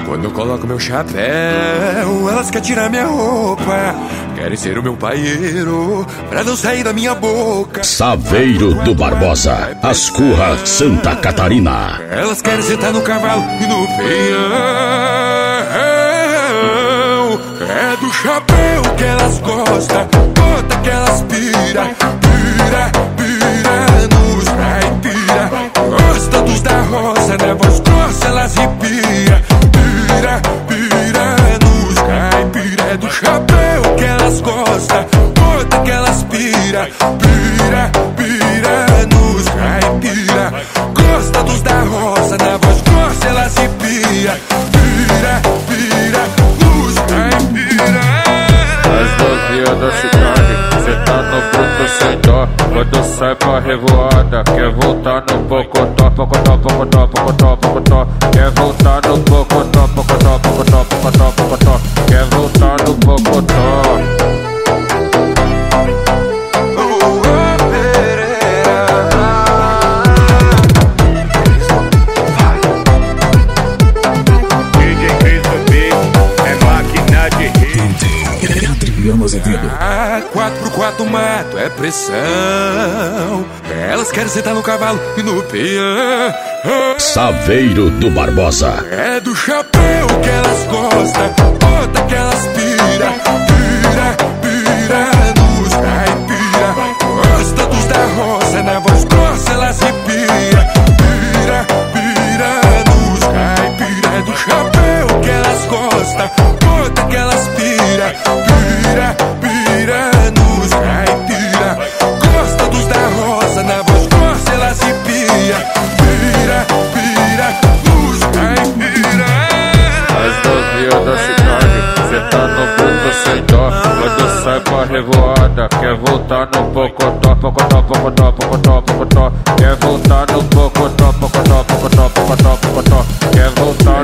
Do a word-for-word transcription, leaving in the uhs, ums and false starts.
Quando eu coloco meu chapéu, elas querem tirar minha roupa, querem ser o meu paieiro pra não sair da minha boca. Saveiro do Barbosa, Ascurra, Santa Catarina. Elas querem sentar no cavalo e no peão. É do chapéu que elas gostam, bota que elas pira, pira, pira nos caipira. Gosta dos da roça, né? Voz grossa, elas ripia. Pira, pira nos caipira. É do chapéu que elas gostam, bota que elas pira, pira, pira nos caipira. Gosta dos da roça, né? Voz grossa, elas ripia. Pira, pira nos caipira. As novinhas da cidade, cê tá no bruto sem dó. Quando sai pra revoada, quer voltar no pocotó, pocotó, pocotó, pocotó, pocotó. Quer voltar no pocotó, pocotó, pocotó, pocotó, pocotó. Quer voltar no pocotó. Ah, quatro por quatro mato é pressão. Elas querem sentar no cavalo e no peão. Saveiro do Barbosa. É do chapéu que elas gostam, bota que elas pira, pira, pira nos caipira. Gosta dos da roça, na voz grossa elas ripia. Pira, pira nos caipira. É do chapéu que elas gostam, bota que elas pira, pira, pira nos caipira. Gosta dos da roça, na voz grossa elas ripia. Pira, pira nos caipira. As novinhas da cidade, cê tá no bruto sem dó. Quando sai pra revoada, quer voltar no pocotó, pocotó, pocotó, pocotó, pocotó. Quer voltar no pocotó, pocotó, pocotó, pocotó, pocotó. Quer voltar